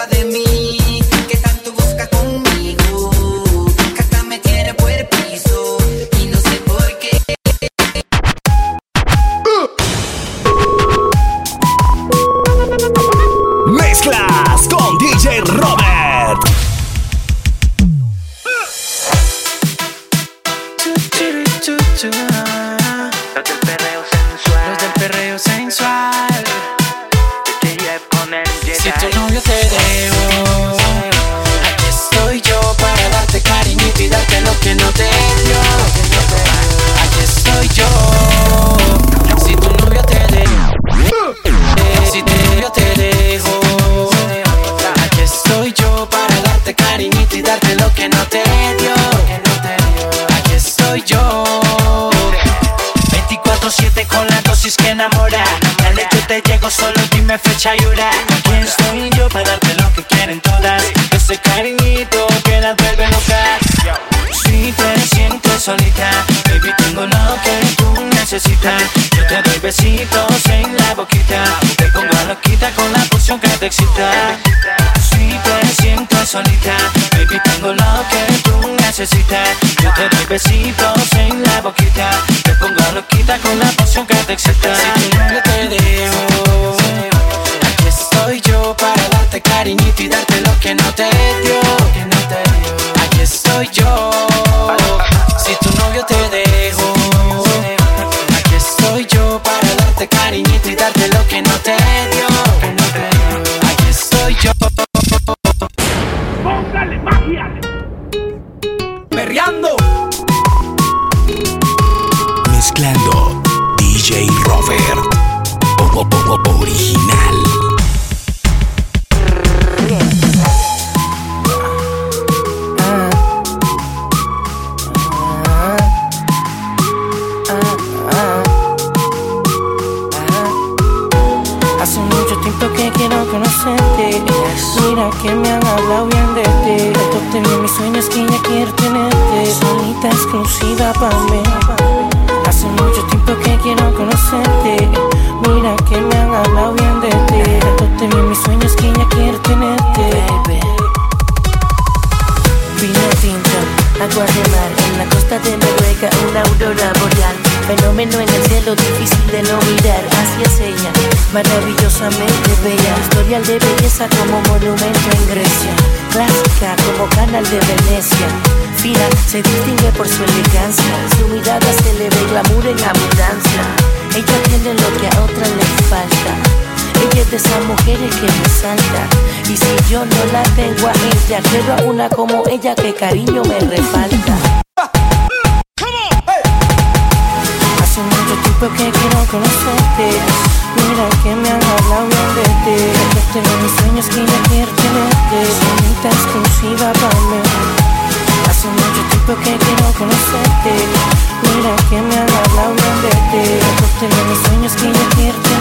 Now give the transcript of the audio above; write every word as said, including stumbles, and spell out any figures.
culpa de mí, que tanto busca conmigo, que hasta me tiene por el piso y no sé por qué. Mezclas con D J Robert. Los del perreo sensual. Los del perreo sensual. Si tu novio te dejó, aquí estoy yo para darte cariñito y darte lo que no te dio. Aquí estoy yo. Si tu novio te dejó, si tu novio te dejó, aquí estoy yo para darte cariñito y darte lo que no te dio. Aquí estoy yo. veinticuatro siete con la dosis que enamora. Dale, yo te llego, solo dime fecha y hora. Aquí estoy yo para darte lo que quieren todas. Ese cariñito que las vuelve locas. Si te sientes solita, baby, tengo lo que tú necesitas. Yo te doy besitos en la boquita. Te pongo a loquita con la poción que te excita. Si te sientes solita, baby, tengo lo que tú necesitas. Yo te doy besitos en la boquita. Te pongo a loquita con la poción que te excita. Si tu novio te dejo, aquí estoy yo para darte cariñito y darte lo que no te dio. Aquí estoy yo. Si tu novio te dejo, aquí estoy yo para darte cariñito y darte lo que no te dio. Aquí estoy yo. ¡Póngale magia! Perreando. Mezclando D J Robert. O, o, o, original. Hace mucho tiempo que quiero conocerte. Mira que me han hablado bien de ti. Tanto te vi en mis sueños que ya quiero tenerte. Solita exclusiva para mí. Hace mucho tiempo que quiero conocerte. Mira que me han hablado bien de ti. Tanto te vi en mis sueños que ya quiero tenerte. Baby. Vino tinto, agua de mar, en la costa de Noruega, una aurora boreal. Fenómeno en el cielo, difícil de no mirar. Así es ella, maravillosamente bella. Historial de belleza como monumento en Grecia. Clásica como canal de Venecia. Fina, se distingue por su elegancia. Su mirada se le ve glamour en abundancia. Ella tiene lo que a otra le falta. Ella es de esas mujeres que resaltan. Y si yo no la tengo a ella, quiero a una como ella que cariño me refalta. Hace mucho tiempo que quiero conocerte. Mira que me han hablado bien de ti. Yo tengo mis sueños que ya quiero tenerte. Sonita exclusiva para mí. Hace mucho tiempo que quiero conocerte. Mira que me han hablado bien de ti. Yo tengo mis sueños que ya quiero tenerte.